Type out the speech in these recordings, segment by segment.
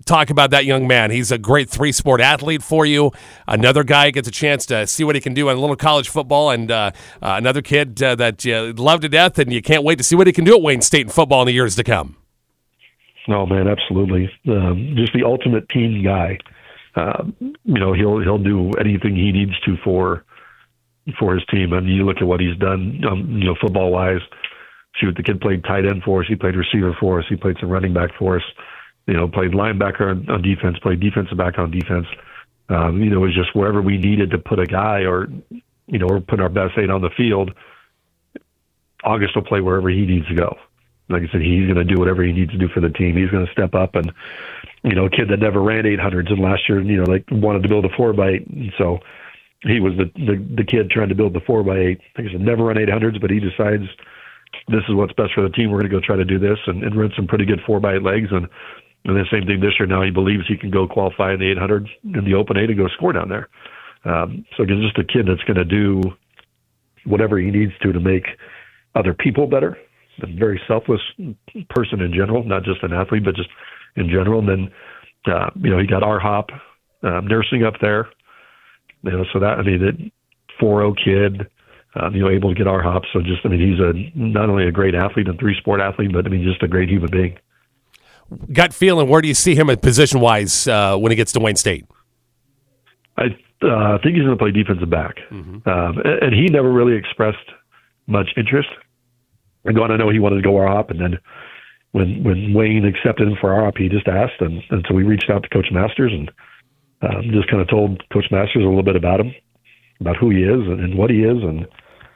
talk about that young man. He's a great three-sport athlete for you. Another guy gets a chance to see what he can do in a little college football, and another kid that you love to death, and you can't wait to see what he can do at Wayne State in football in the years to come. Oh, man, absolutely. Just the ultimate team guy. He'll do anything he needs to for his team. I mean, you look at what he's done, football-wise. Shoot, the kid played tight end for us. He played receiver for us. He played some running back for us. Played linebacker on defense, played defensive back on defense. It was just wherever we needed to put a guy or put our best 8 on the field, August will play wherever he needs to go. Like I said, he's going to do whatever he needs to do for the team. He's going to step up and, a kid that never ran 800s and last year, wanted to build a 4x8. And so he was the kid trying to build the 4x8. Like I said, never run 800s, but he decides this is what's best for the team. We're going to go try to do this and run some pretty good 4x8 legs. And the same thing this year now. He believes he can go qualify in the 800 in the open 8 and go score down there. So he's just a kid that's going to do whatever he needs to make other people better. A very selfless person in general, not just an athlete, but just in general. And then, he got R-Hop nursing up there. So that, that 4-0 kid, able to get R-Hop. So just, he's not only a great athlete and three-sport athlete, but just a great human being. Gut feeling, where do you see him at position-wise when he gets to Wayne State? I think he's going to play defensive back. Mm-hmm. And he never really expressed much interest. I know he wanted to go R-Hop, and then when Wayne accepted him for R-Hop, he just asked, and so we reached out to Coach Masters and just kind of told Coach Masters a little bit about him, about who he is and what he is. And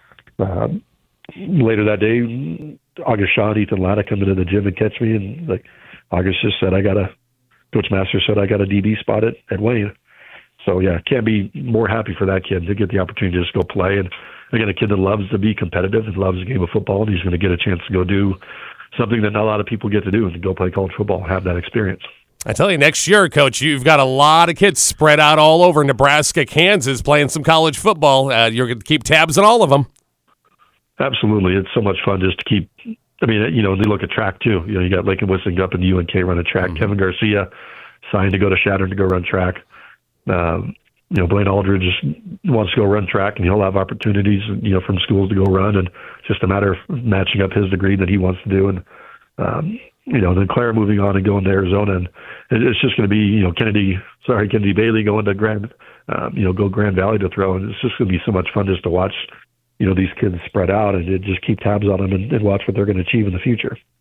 later that day, August Shaw and Ethan Latta come into the gym and catch me, and August just said, Coach Masters said I got a DB spot at Wayne. So yeah, can't be more happy for that kid to get the opportunity to just go play. And again, a kid that loves to be competitive and loves the game of football, and he's going to get a chance to go do something that not a lot of people get to do, and to go play college football, have that experience. I tell you, next year, Coach, you've got a lot of kids spread out all over Nebraska, Kansas, playing some college football. You're going to keep tabs on all of them. Absolutely. It's so much fun just to keep – they look at track, too. You got Lakin Whistling up in the UNK running track. Mm-hmm. Kevin Garcia signed to go to Shattern to go run track. Blaine Aldridge wants to go run track, and he'll have opportunities, from schools to go run, and it's just a matter of matching up his degree that he wants to do. And, then Claire moving on and going to Arizona, and it's just going to be, Kennedy Bailey going to Grand Valley to throw, and it's just going to be so much fun just to watch, these kids spread out and just keep tabs on them and watch what they're going to achieve in the future.